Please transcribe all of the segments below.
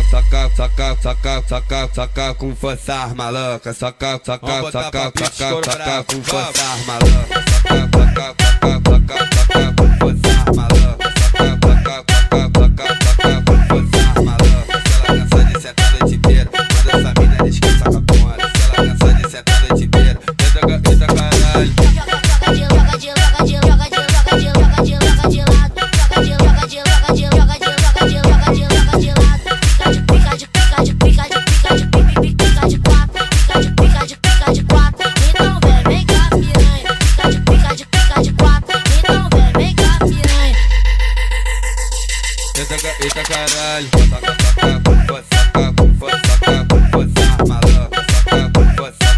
Soca com força maluca, soca com força maluca, soca com força maluca, com força maluca. Se ela cansa de sentar a noite inteira, manda essa mina descansa com a bunda. Se ela cansa de sentar a noite inteira, eita caralho. Eita caralho, soca com força maluca, soca com força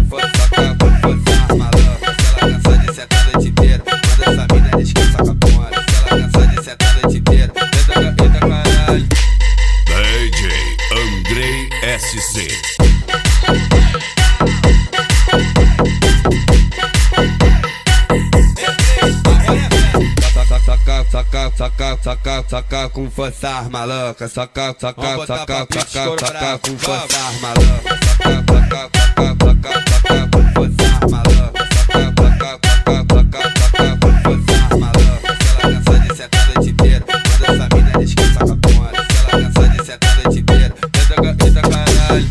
maluca. Se ela cansa de sentar a noite inteira, manda essa mina descansa com a bunda. Se ela cansa de sentar a noite inteira, eita caralho. DJ Andrei SC. Soca com força maluca, soca com força maluca, soca com força maluca, com força maluca. Se ela cansa de sentar a noite inteira, manda essa mina descansa com a bunda. Se ela cansa de sentar a noite inteira, eita caralho.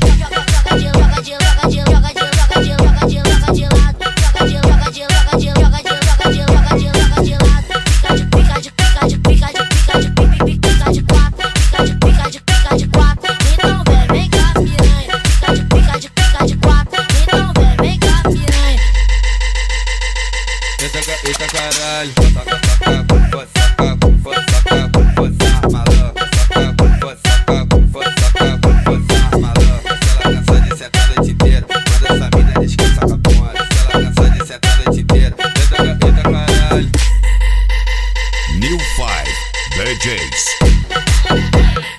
Eita caralho, soca com força maluca, soca com força maluca. Se ela cansa de sentar a noite inteira, manda essa mina descansa com a bunda. Se ela cansa de sentar a noite inteira, eita caralho. New 5 DJs.